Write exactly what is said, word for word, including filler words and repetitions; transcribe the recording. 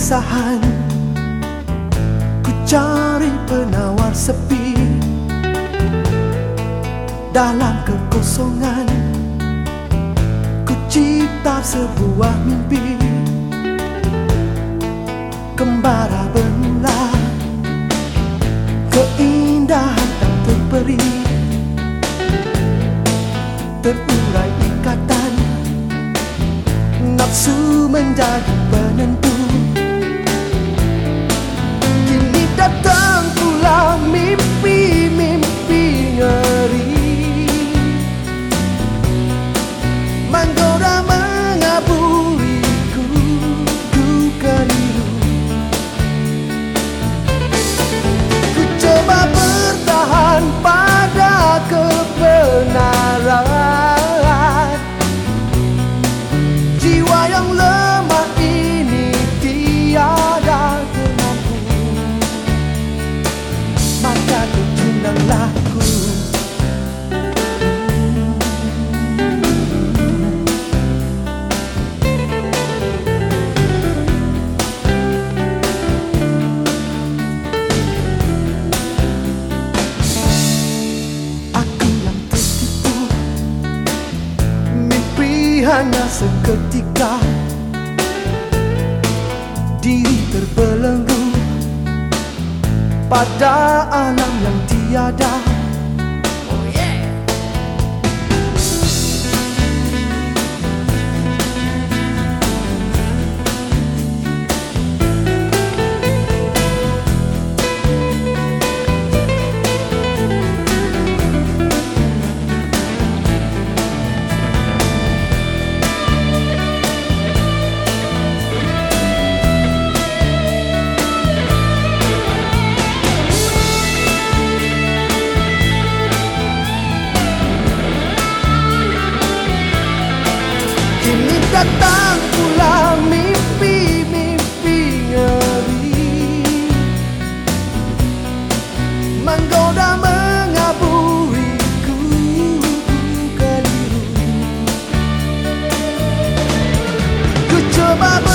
kegelisahan, ku cari penawar sepi. Dalam kekosongan, ku cipta sebuah mimpi. Kembara bermula, keindahan tak terperi, terurai ikatan, nafsu menjadi penentu. Kini datang pula mimpi-mimpi ngeri, menggoda mengaburiku, ku keliru. Ku coba bertahan pada kebenaran, jiwa yang lemah ini tiada pengaku. Maka tercundanglah ku. Aku yang tertipu, mimpi hanya seketika, diri terbelenggu pada alam yang tiada. Oh yeah. Datang pula mimpi-mimpi ngeri, menggoda mengaburiku, ku keliru. Ku coba